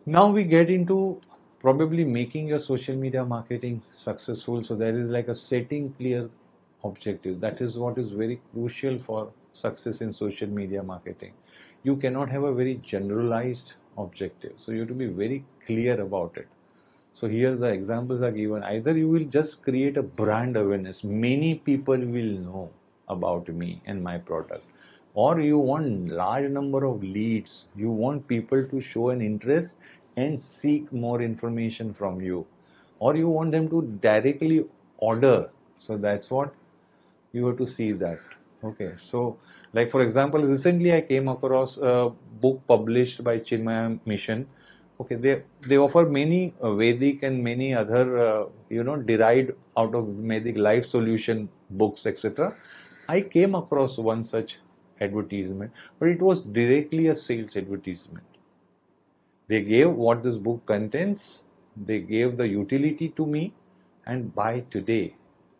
Now we get into probably making your social media marketing successful. So there is like a setting clear objective. That is what is very crucial for success in social media marketing. You cannot have a very generalized objective, so you have to be very clear about it. So here the examples are given. Either you will just create a brand awareness, many people will know about me and my product, or you want large number of leads, you want people to show an interest and seek more information from you, or you want them to directly order. So that's what you have to see that. Okay, so like for example, recently I came across a book published by Chinmaya Mission. Okay, they offer many Vedic and many other derived out of Vedic life solution books, etc. I came across one such advertisement, but it was directly a sales advertisement. They gave what this book contains, they gave the utility to me, and buy today.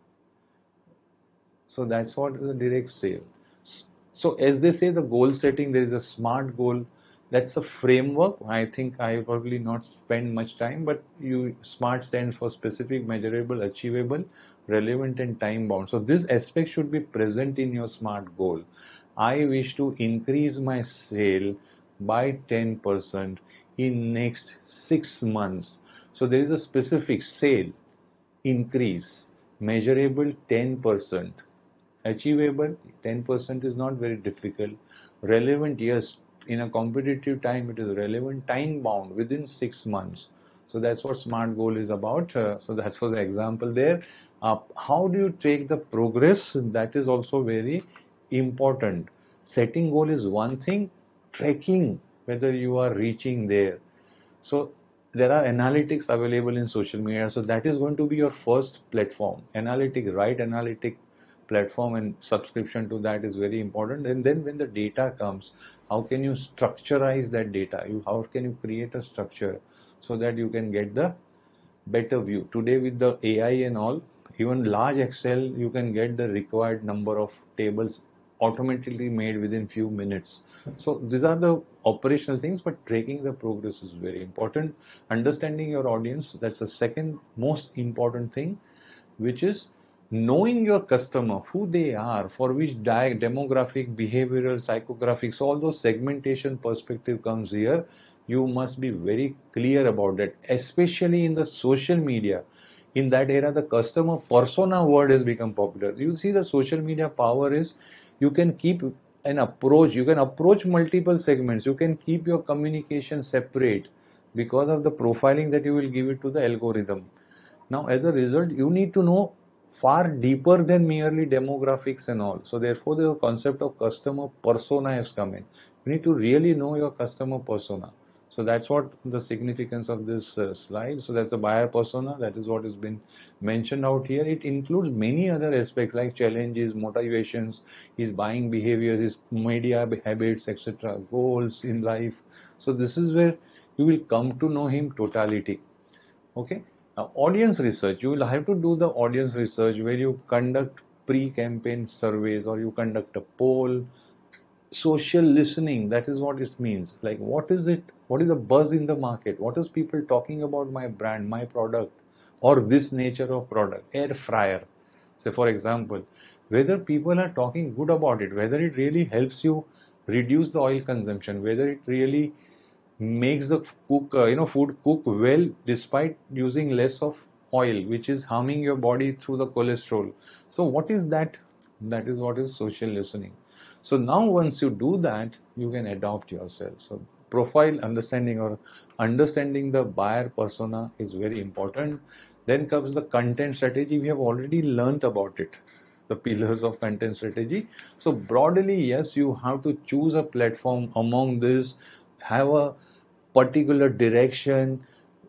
So that's what is a direct sale. So as they say, the goal setting, there is a SMART goal. That's a framework. I think I probably not spend much time, but SMART stands for specific, measurable, achievable, relevant, and time bound. So this aspect should be present in your SMART goal. I wish to increase my sale by 10% in next 6 months. So there is a specific sale increase, measurable 10%. Achievable 10% is not very difficult. Relevant, yes, in a competitive time it is relevant. Time bound within 6 months. So that's what SMART goal is about. So that's for the example there. How do you take the progress? That is also very important. Setting goal is one thing, tracking whether you are reaching there. So there are analytics available in social media. So that is going to be your first platform. Right analytic platform, and subscription to that is very important. And then when the data comes, how can you structurize that data? How can you create a structure so that you can get the better view? Today with the AI and all, even large Excel, you can get the required number of tables automatically made within few minutes. So these are the operational things, but tracking the progress is very important. Understanding your audience, that's the second most important thing, which is knowing your customer, who they are, for which demographic, behavioral, psychographics, all those segmentation perspective comes here. You must be very clear about that, especially in the social media. In that era, the customer persona word has become popular. You see, the social media power is you can keep an approach, you can approach multiple segments, you can keep your communication separate because of the profiling that you will give it to the algorithm. Now, as a result, you need to know far deeper than merely demographics and all. So therefore, the concept of customer persona has come in. You need to really know your customer persona. So that's what the significance of this slide. So that's the buyer persona. That is what has been mentioned out here. It includes many other aspects like challenges, motivations, his buying behaviors, his media habits, etc., goals in life. So this is where you will come to know him totality. Okay. Now, audience research, you will have to do the audience research where you conduct pre-campaign surveys or you conduct a poll. Social listening, that is what it means. Like, what is it? What is the buzz in the market? What is people talking about my brand, my product, or this nature of product? Air fryer, say for example, whether people are talking good about it, whether it really helps you reduce the oil consumption, whether it really makes the food cook well despite using less of oil, which is harming your body through the cholesterol. So what is that? That is what is social listening. So now once you do that, you can adopt yourself. So profile understanding or understanding the buyer persona is very important. Then comes the content strategy. We have already learned about it, the pillars of content strategy. So broadly, yes, you have to choose a platform among this, have a particular direction,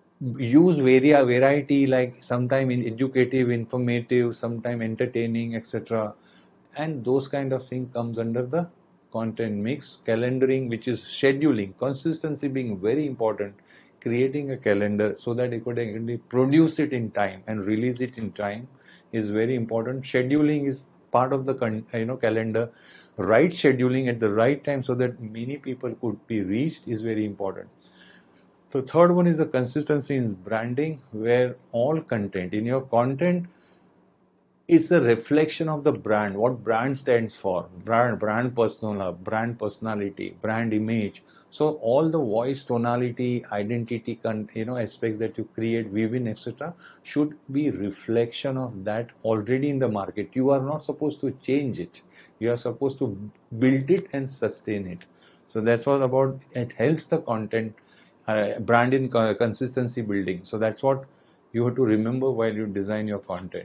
use variety, like sometime in educative, informative, sometime entertaining, etc. And those kind of thing comes under the content mix. Calendaring, which is scheduling, consistency being very important, creating a calendar so that you could actually produce it in time and release it in time is very important. Scheduling is part of the calendar. Right scheduling at the right time so that many people could be reached is very important. The third one is the consistency in branding, where all content in your content is a reflection of the brand, what brand stands for, brand persona, brand personality, brand image. So all the voice, tonality, identity, aspects that you create, weaving, etc., should be reflection of that already in the market. You are not supposed to change it. You are supposed to build it and sustain it. So that's all about. It helps the content, brand in consistency building. So that's what you have to remember while you design your content.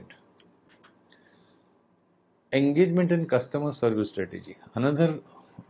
Engagement and customer service strategy. Another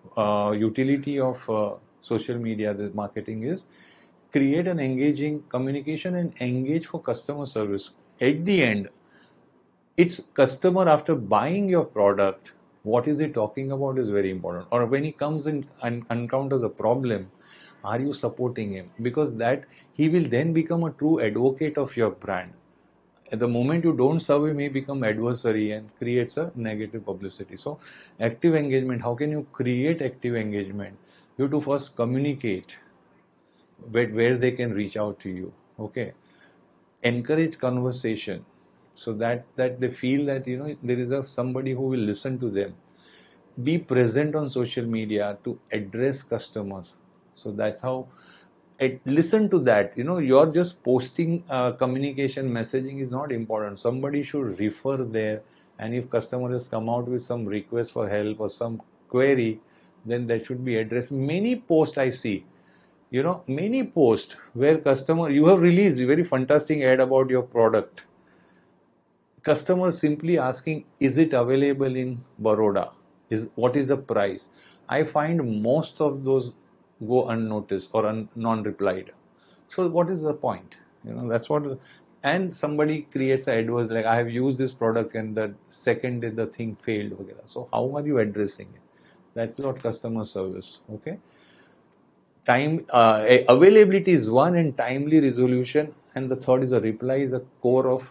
utility of social media, the marketing, is create an engaging communication and engage for customer service. At the end, it's customer after buying your product, what is he talking about is very important. Or when he comes in and encounters a problem, are you supporting him? Because that he will then become a true advocate of your brand. At the moment you don't serve him, he become adversary and creates a negative publicity. So active engagement, how can you create active engagement? You have to first communicate where they can reach out to you. Okay, encourage conversation so that they feel that there is somebody who will listen to them. Be present on social media to address customers. So that's how listen to that. You're just posting communication, messaging is not important. Somebody should refer there, and if customer has come out with some request for help or some query, then that should be addressed. Many posts I see, many posts where customer, you have released a very fantastic ad about your product, customer simply asking, is it available in Baroda? What is the price? I find most of those go unnoticed or non-replied. So what is the point? That's what. And somebody creates an adverse, like I have used this product and the second the thing failed. So how are you addressing it? That's not customer service. Okay. Time availability is one, and timely resolution, and the third is a reply is a core of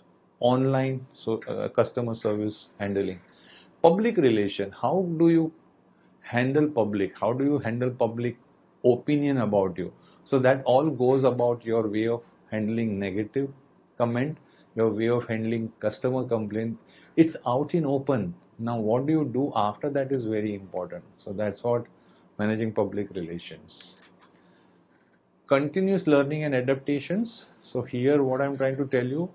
online customer service handling. Public relation, how do you handle public? How do you handle public opinion about you? So that all goes about your way of handling negative comment, your way of handling customer complaint. It's out in open. Now what do you do after that is very important. So that's what managing public relations. Continuous learning and adaptations. So here what I'm trying to tell you,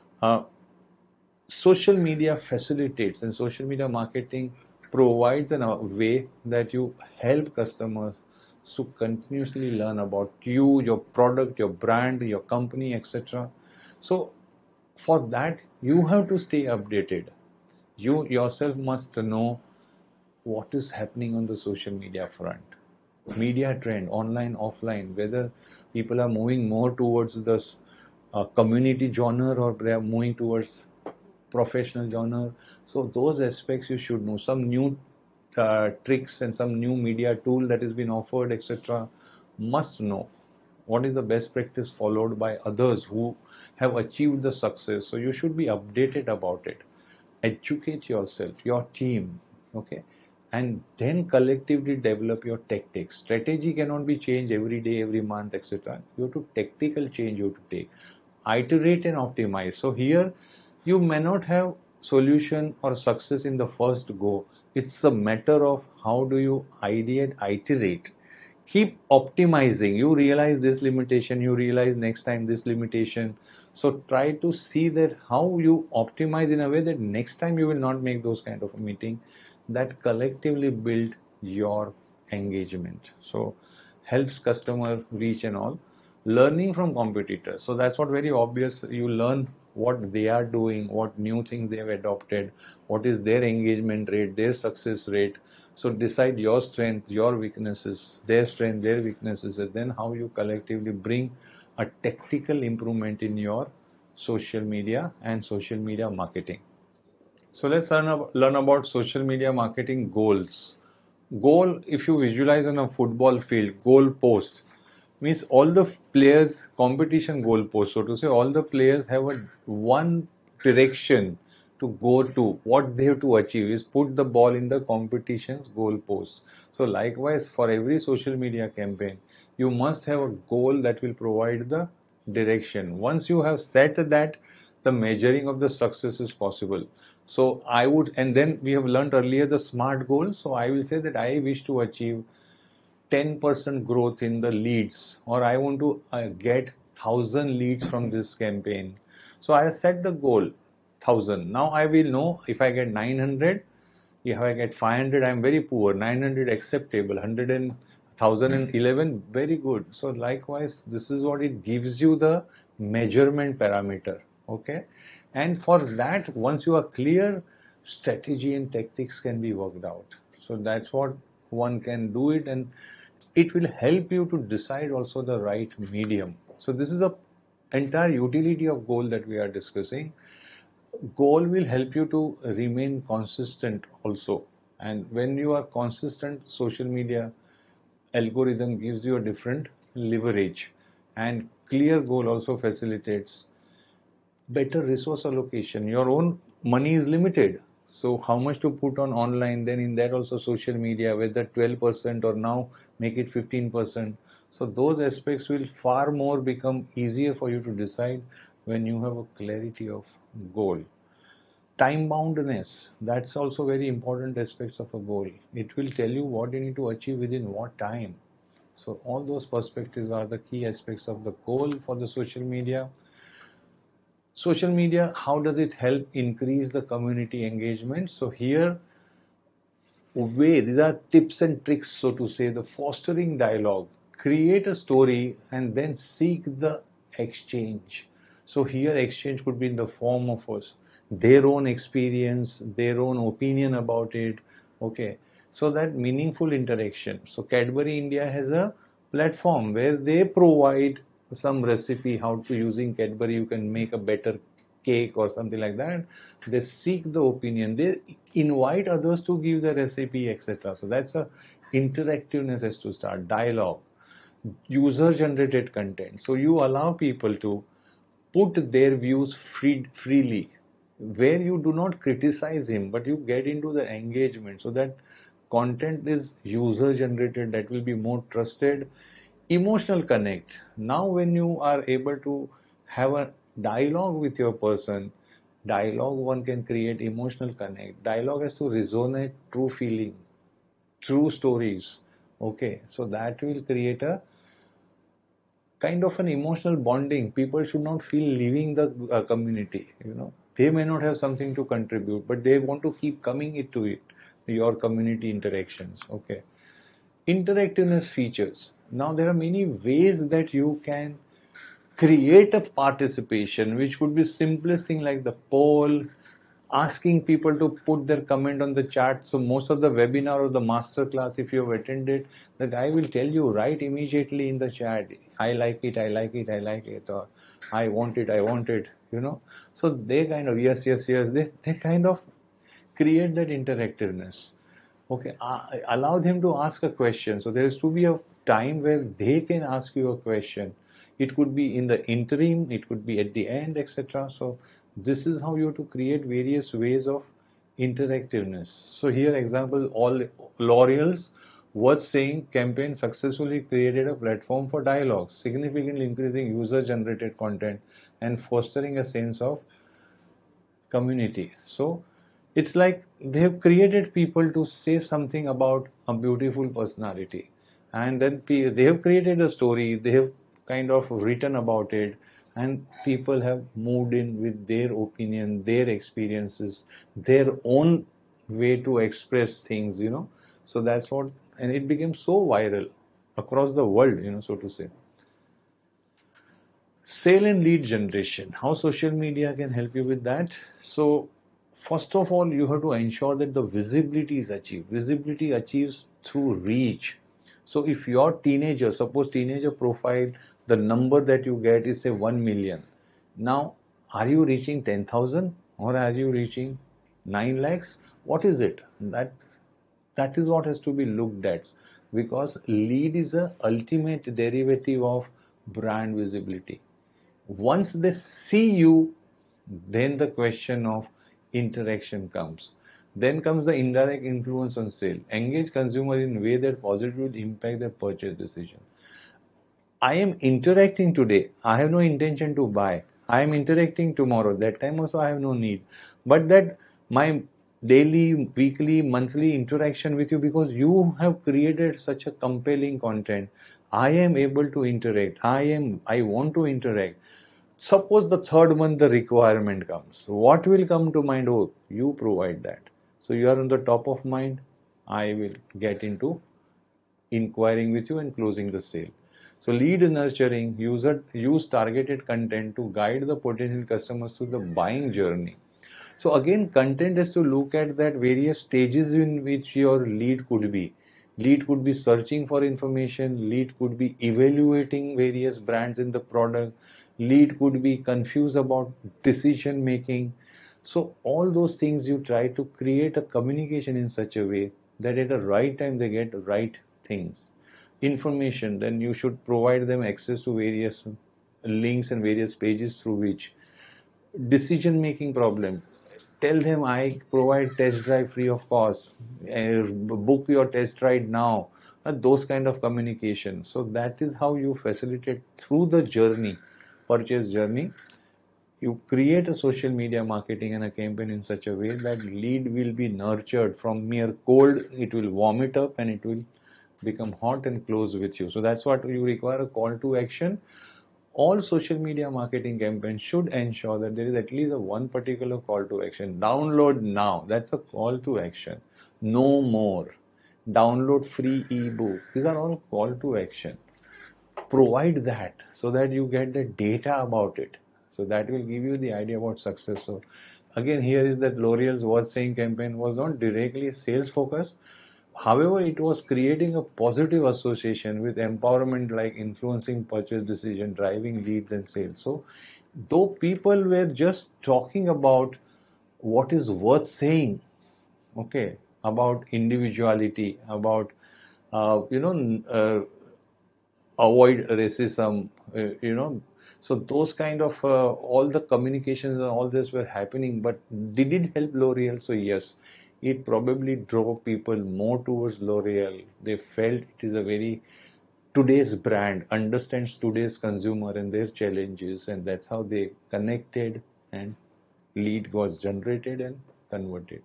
social media facilitates, and social media marketing provides a way that you help customers to continuously learn about you, your product, your brand, your company, etc. So for that you have to stay updated. You yourself must know what is happening on the social media front, media trend, online, offline, whether people are moving more towards the community genre or they are moving towards professional genre. So those aspects you should know. Some new tricks and some new media tool that has been offered, etc. Must know what is the best practice followed by others who have achieved the success. So you should be updated about it. Educate yourself, your team, okay, and then collectively develop your tactics. Strategy cannot be changed every day, every month, etc. You have to tactical change you have to take. Iterate and optimize. So here you may not have solution or success in the first go. It's a matter of how do you ideate, iterate, keep optimizing. You realize this limitation, you realize next time this limitation. So try to see that how you optimize in a way that next time you will not make those kind of a meeting, that collectively build your engagement. So helps customer reach and all. Learning from competitors. So that's what very obvious. You learn what they are doing, what new things they have adopted, what is their engagement rate, their success rate. So decide your strength, your weaknesses, their strength, their weaknesses, and then how you collectively bring a tactical improvement in your social media and social media marketing. So let's learn about social media marketing goals. Goal, if you visualize on a football field, goal post means all the players competition goal post. So to say, all the players have one direction to go to. What they have to achieve is put the ball in the competition's goal post. So likewise, for every social media campaign, you must have a goal that will provide the direction. Once you have set that, the measuring of the success is possible. So I would, and then we have learned earlier the SMART goal. So I will say that I wish to achieve 10% growth in the leads, or I want to get 1,000 leads from this campaign. So I have set the goal 1,000. Now I will know if I get 900, if I get 500, I'm very poor. 900 acceptable, 100 and 1011 very good. So likewise, this is what it gives you, the measurement parameter. Okay, and for that, once you are clear, strategy and tactics can be worked out. So that's what one can do it, and it will help you to decide also the right medium. So this is a entire utility of goal that we are discussing. Goal will help you to remain consistent also, and when you are consistent, social media algorithm gives you a different leverage, and clear goal also facilitates better resource allocation. Your own money is limited, so how much to put on online, then in that also social media, whether 12% or now make it 15%. So those aspects will far more become easier for you to decide when you have a clarity of goal. Time boundedness, that's also very important aspects of a goal. It will tell you what you need to achieve within what time. So all those perspectives are the key aspects of the goal for the social media. Social media, how does it help increase the community engagement? So here, these are tips and tricks, so to say, the fostering dialogue. Create a story and then seek the exchange. So here, exchange could be in the form of their own experience, their own opinion about it. Okay, so that meaningful interaction. So Cadbury India has a platform where they provide some recipe, how to using Cadbury you can make a better cake or something like that. They seek the opinion, they invite others to give the recipe, etc. So that's a interactiveness has to start. Dialogue, user generated content, so you allow people to put their views freely, where you do not criticize him but you get into the engagement, so that content is user generated, that will be more trusted. Emotional connect, now when you are able to have a dialogue with your person, dialogue one can create emotional connect. Dialogue has to resonate true feeling, true stories. Okay, so that will create a kind of an emotional bonding. People should not feel leaving the community, they may not have something to contribute, but they want to keep coming into it, your community interactions. Okay, interactiveness features, now there are many ways that you can create a participation, which would be simplest thing like the poll, asking people to put their comment on the chat. So most of the webinar or the master class, if you have attended, the guy will tell you right immediately in the chat, I like it, I like it, I like it, or I want it, I want it, So they kind of, yes, yes, yes, they kind of create that interactiveness. Okay, allow them to ask a question. So there is to be a time where they can ask you a question. It could be in the interim, it could be at the end, etc. So this is how you have to create various ways of interactiveness. So here example, all L'Oreal's worth saying campaign successfully created a platform for dialogue, significantly increasing user generated content and fostering a sense of community. So it's like they have created people to say something about a beautiful personality, and then they have created a story, they have kind of written about it, and people have moved in with their opinion, their experiences, their own way to express things, So that's what, and it became so viral across the world, so to say. Sale and lead generation, how social media can help you with that. So first of all, you have to ensure that the visibility is achieved. Visibility achieves through reach. So if your teenager, suppose teenager profile, the number that you get is say 1 million. Now, are you reaching 10,000 or are you reaching 9 lakhs? What is it? That is what has to be looked at, because lead is a ultimate derivative of brand visibility. Once they see you, then the question of interaction comes. Then comes the indirect influence on sale. Engage consumer in a way that positively impact their purchase decision. I am interacting today. I have no intention to buy. I am interacting tomorrow. That time also I have no need. But that my daily, weekly, monthly interaction with you, because you have created such a compelling content, I am able to interact. I want to interact. Suppose the third month the requirement comes. What will come to mind? Oh, you provide that. So you are on the top of mind. I will get into inquiring with you and closing the sale. So lead nurturing, use targeted content to guide the potential customers through the buying journey. So again, content is to look at that various stages in which your lead could be. Lead could be searching for information, lead could be evaluating various brands in the product, lead could be confused about decision making. So all those things you try to create a communication in such a way that at the right time they get right things. Information, then you should provide them access to various links and various pages through which decision making problem. Tell them I provide test drive free of cost. Book your test ride now. Those kind of communication. So that is how you facilitate through the journey, purchase journey. You create a social media marketing and a campaign in such a way that lead will be nurtured from mere cold. It will warm it up and it will become hot and close with you. So that's what you require, a call to action. All social media marketing campaigns should ensure that there is at least a one particular call to action. Download now. That's a call to action. No more. Download free ebook. These are all call to action. Provide that so that you get the data about it. So that will give you the idea about success. So again, here is that L'Oreal's Worth Saying campaign was not directly sales focused. However, it was creating a positive association with empowerment, like influencing purchase decision, driving leads and sales. So though people were just talking about what is worth saying, okay, about individuality, about avoid racism, so those kind of all the communications and all this were happening. But did it help L'Oreal? So yes, it probably drove people more towards L'Oreal. They felt it is a very today's brand, understands today's consumer and their challenges, and that's how they connected and lead was generated and converted.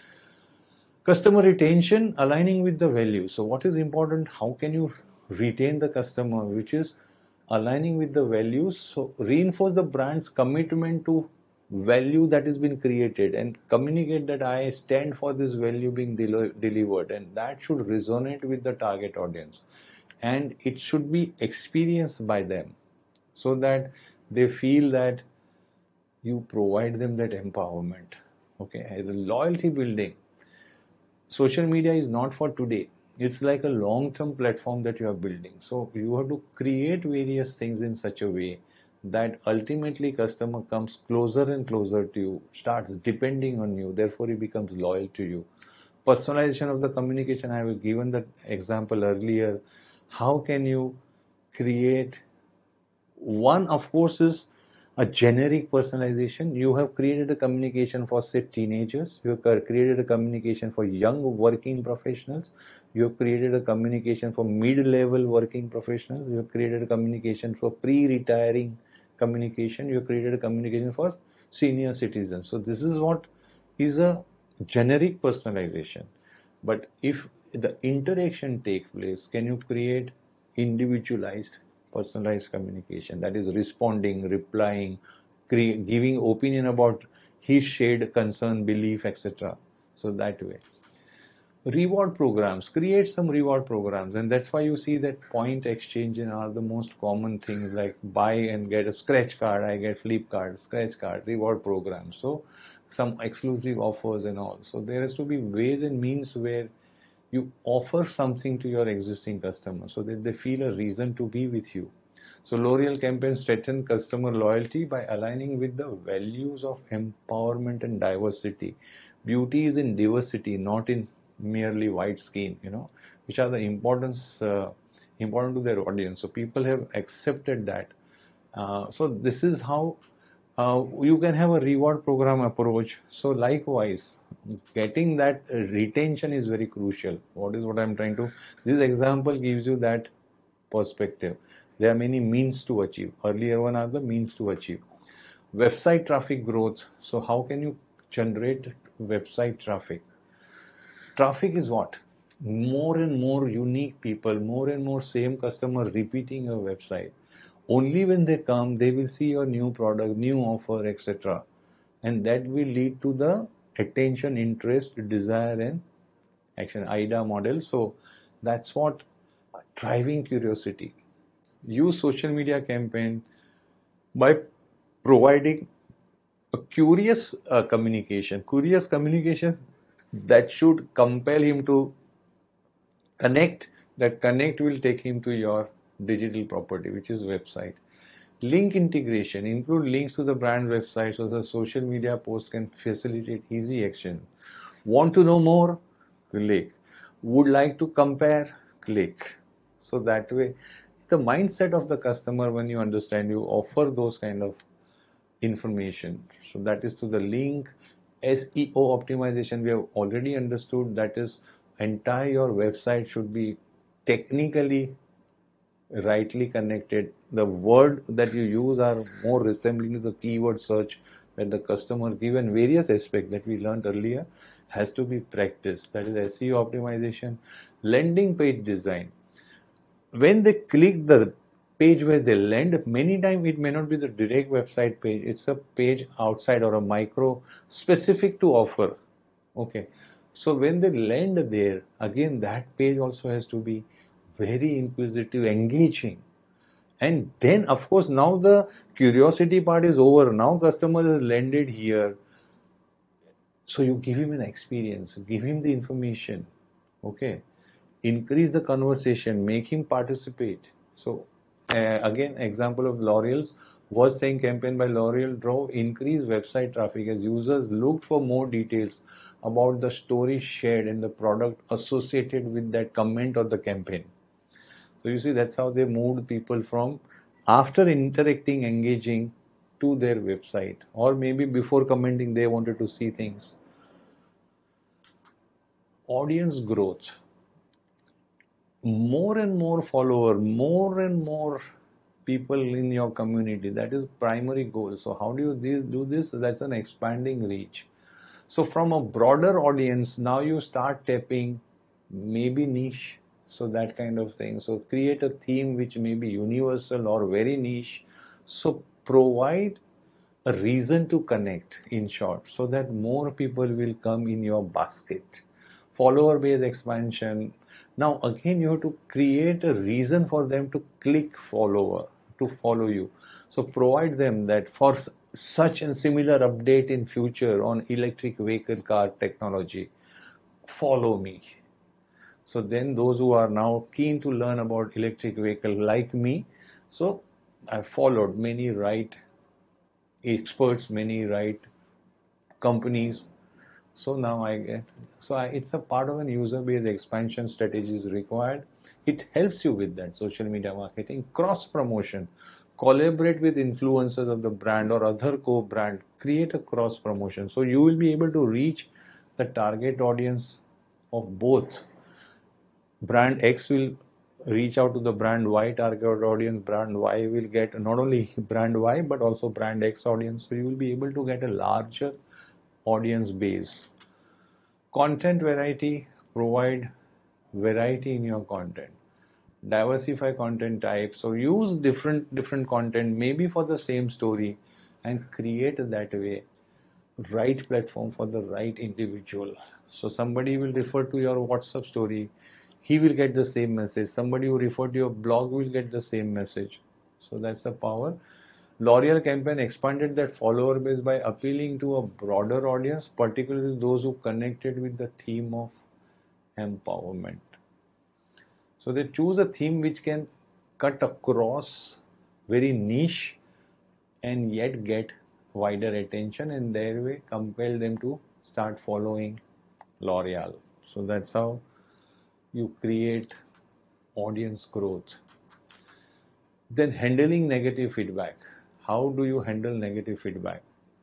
Customer retention, aligning with the value. So what is important? How can you retain the customer? Which is aligning with the values. So reinforce the brand's commitment to value that has been created and communicate that I stand for this value being delivered, and that should resonate with the target audience, and it should be experienced by them so that they feel that you provide them that empowerment. Okay, the loyalty building. Social media is not for today. It's like a long-term platform that you are building. So you have to create various things in such a way that ultimately customer comes closer and closer to you, starts depending on you, therefore he becomes loyal to you. Personalization of the communication, I was given that example earlier. How can you create? One, of course, is a generic personalization. You have created a communication for, say, teenagers. You have created a communication for young working professionals. You have created a communication for mid-level working professionals. You have created a communication for pre-retiring communication. You have created a communication for senior citizens. So this is what is a generic personalization. But if the interaction takes place, can you create individualized personalized communication, that is responding, replying, giving opinion about his shared concern, belief, etc. So that way. Reward programs, create some reward programs, and that's why you see that point exchange are the most common things, like buy and get a scratch card, I get flip card, scratch card, reward program. So some exclusive offers and all. So there has to be ways and means where you offer something to your existing customers so that they feel a reason to be with you. So L'Oreal campaigns strengthen customer loyalty by aligning with the values of empowerment and diversity. Beauty is in diversity, not in merely white skin, which are the important to their audience. So people have accepted that. So this is how you can have a reward program approach. So likewise, getting that retention is very crucial. What I'm trying to, this example gives you that perspective. There are many means to achieve. Earlier one are the means to achieve. Website traffic growth. So how can you generate website traffic? Traffic is what? More and more unique people, more and more same customer repeating your website. Only when they come, they will see your new product, new offer, etc. And that will lead to the attention, interest, desire, and action, AIDA model. So that's what driving curiosity. Use social media campaign by providing a curious communication that should compel him to connect. That connect will take him to your digital property, which is website. Link integration, include links to the brand website so the social media post can facilitate easy action. Want to know more? Click. Would like to compare? Click. So that way, it's the mindset of the customer. When you understand, you offer those kind of information. So that is to the link. SEO optimization, we have already understood. That is, entire your website should be technically rightly connected. The word that you use are more resembling to the keyword search that the customer, given various aspects that we learned earlier, has to be practiced. That is SEO optimization. Landing page design. When they click the page where they land, many times it may not be the direct website page. It's a page outside or a micro specific to offer. Okay. So when they land there, again, that page also has to be very inquisitive, engaging. And then, of course, now the curiosity part is over. Now customer has landed here. So you give him an experience, give him the information. Okay. Increase the conversation, make him participate. So again, example of L'Oreal's was saying campaign by L'Oreal drove increased website traffic as users looked for more details about the story shared and the product associated with that comment or the campaign. So you see, that's how they moved people from after interacting, engaging to their website, or maybe before commenting, they wanted to see things. Audience growth. More and more follower, more and more people in your community. That is primary goal. So how do you do this? That's an expanding reach. So from a broader audience, now you start tapping maybe niche. So that kind of thing. So create a theme which may be universal or very niche. So provide a reason to connect, in short, so that more people will come in your basket. Follower base expansion. Now again, you have to create a reason for them to click follower, to follow you. So provide them that for such and similar update in future on electric vehicle car technology, follow me. So then those who are now keen to learn about electric vehicle like me, so I followed many right experts, many right companies. So now I get, it's a part of an user base expansion strategy is required. It helps you with that social media marketing, cross promotion, collaborate with influencers of the brand or other co-brand, create a cross promotion. So you will be able to reach the target audience of both. Brand X will reach out to the brand Y target audience. Brand Y will get not only brand Y but also brand X audience. So you will be able to get a larger audience base. Content variety, provide variety in your content. Diversify content types. So use different content maybe for the same story and create that way right platform for the right individual. So somebody will refer to your WhatsApp story, he will get the same message. Somebody who referred to your blog will get the same message. So that's the power. L'Oreal campaign expanded that follower base by appealing to a broader audience, particularly those who connected with the theme of empowerment. So they choose a theme which can cut across very niche and yet get wider attention, and their way compel them to start following L'Oreal. So that's how you create audience growth. Then handling negative feedback. How do you handle negative feedback?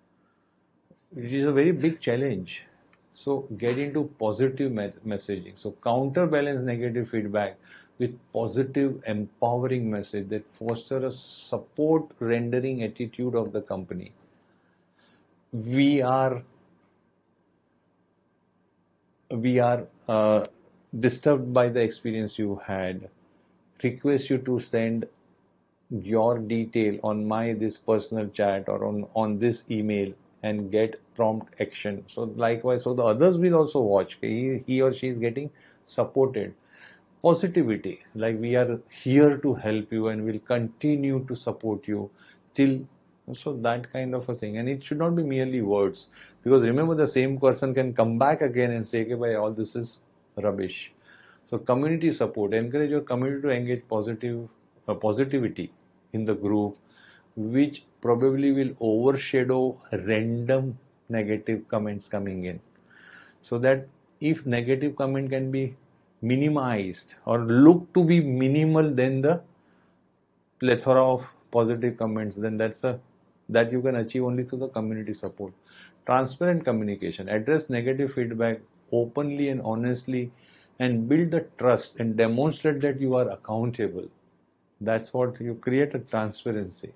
It is a very big challenge. So get into positive messaging. So counterbalance negative feedback with positive, empowering message that foster a support rendering attitude of the company. We are disturbed by the experience you had. Request you to send your detail on my this personal chat or on this email and get prompt action. So likewise, so the others will also watch. He or she is getting supported. Positivity, like we are here to help you and will continue to support you till, so that kind of a thing. And it should not be merely words, because remember, the same person can come back again and say, okay, bhai, all this is rubbish. So community support, encourage your community to engage positivity in the group, which probably will overshadow random negative comments coming in. So that if negative comment can be minimized or look to be minimal than the plethora of positive comments, then that you can achieve only through the community support. Transparent communication, address negative feedback openly and honestly, and build the trust and demonstrate that you are accountable. That's what you create, a transparency.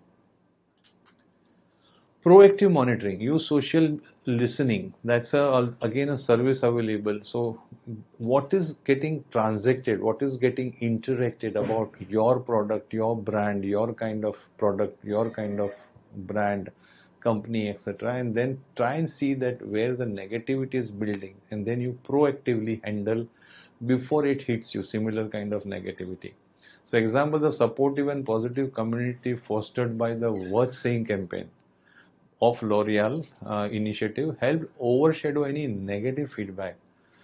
Proactive monitoring, use social listening. That's again a service available. So what is getting transacted, what is getting interacted about your product, your brand, your kind of product, your kind of brand, company, etc., and then try and see that where the negativity is building, and then you proactively handle before it hits you similar kind of negativity. So example, the supportive and positive community fostered by the Worth Saying campaign of L'Oreal initiative helped overshadow any negative feedback.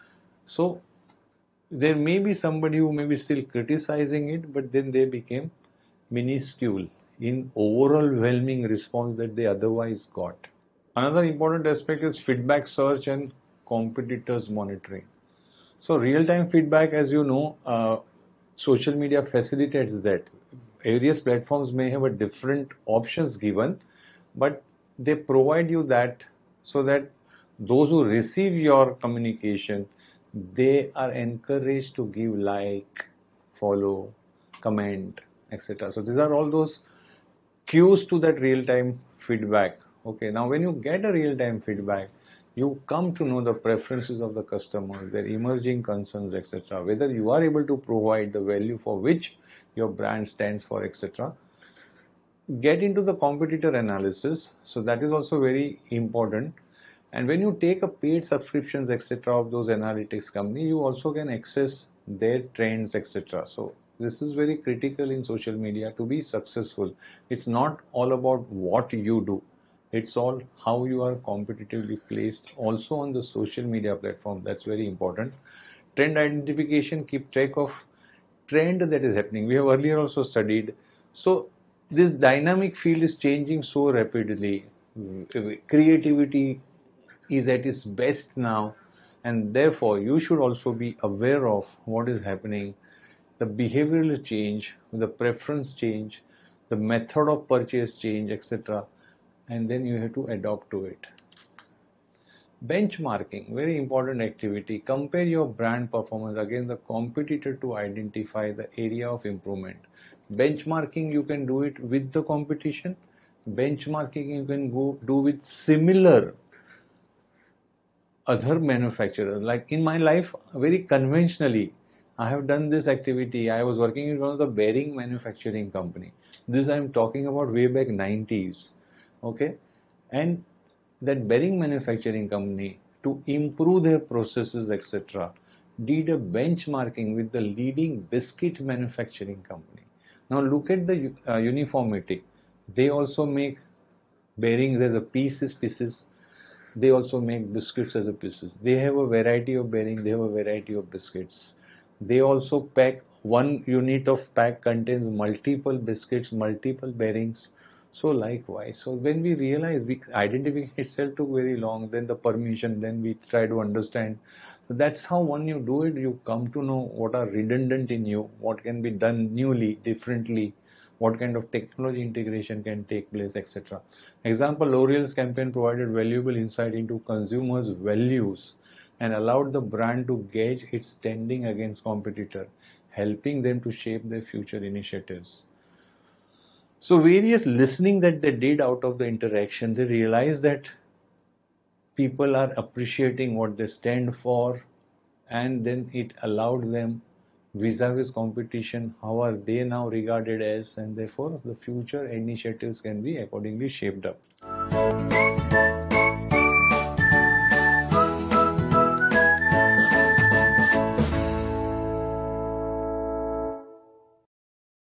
So there may be somebody who may be still criticizing it, but then they became minuscule in overwhelming response that they otherwise got. Another important aspect is feedback search and competitors monitoring. So real-time feedback, as you know, social media facilitates that. Various platforms may have a different options given, but they provide you that, so that those who receive your communication, they are encouraged to give like, follow, comment, etc. So these are all those cues to that real-time feedback. Okay, now when you get a real-time feedback, you come to know the preferences of the customer, their emerging concerns, etc., whether you are able to provide the value for which your brand stands for, etc. Get into the competitor analysis. So that is also very important. And when you take a paid subscriptions, etc., of those analytics company, you also can access their trends, etc. So this is very critical in social media to be successful. It's not all about what you do. It's all how you are competitively placed also on the social media platform. That's very important. Trend identification, keep track of trend that is happening. We have earlier also studied. So this dynamic field is changing so rapidly. Creativity is at its best now, and therefore you should also be aware of what is happening, the behavioral change, the preference change, the method of purchase change, etc., and then you have to adopt to it. Benchmarking, very important activity. Compare your brand performance against the competitor to identify the area of improvement. Benchmarking, you can do it with the competition. Benchmarking, you can do with similar other manufacturers. Like in my life, very conventionally, I have done this activity. I was working in one of the bearing manufacturing company. This I am talking about way back 90s. Okay, and that bearing manufacturing company, to improve their processes, etc., did a benchmarking with the leading biscuit manufacturing company. Now look at the uniformity. They also make bearings as a pieces. They also make biscuits as a pieces. They have a variety of bearings. They have a variety of biscuits. They also pack, one unit of pack contains multiple biscuits, multiple bearings. So likewise, so when we realize, identifying itself took very long, then the permission, then we try to understand. So that's how when you do it, you come to know what are redundant in you, what can be done newly, differently, what kind of technology integration can take place, etc. Example, L'Oreal's campaign provided valuable insight into consumers' values and allowed the brand to gauge its standing against competitor. helping them to shape their future initiatives. So various listening that they did out of the interaction, they realized that people are appreciating what they stand for, and then it allowed them vis-a-vis competition, how are they now regarded as, and therefore the future initiatives can be accordingly shaped up.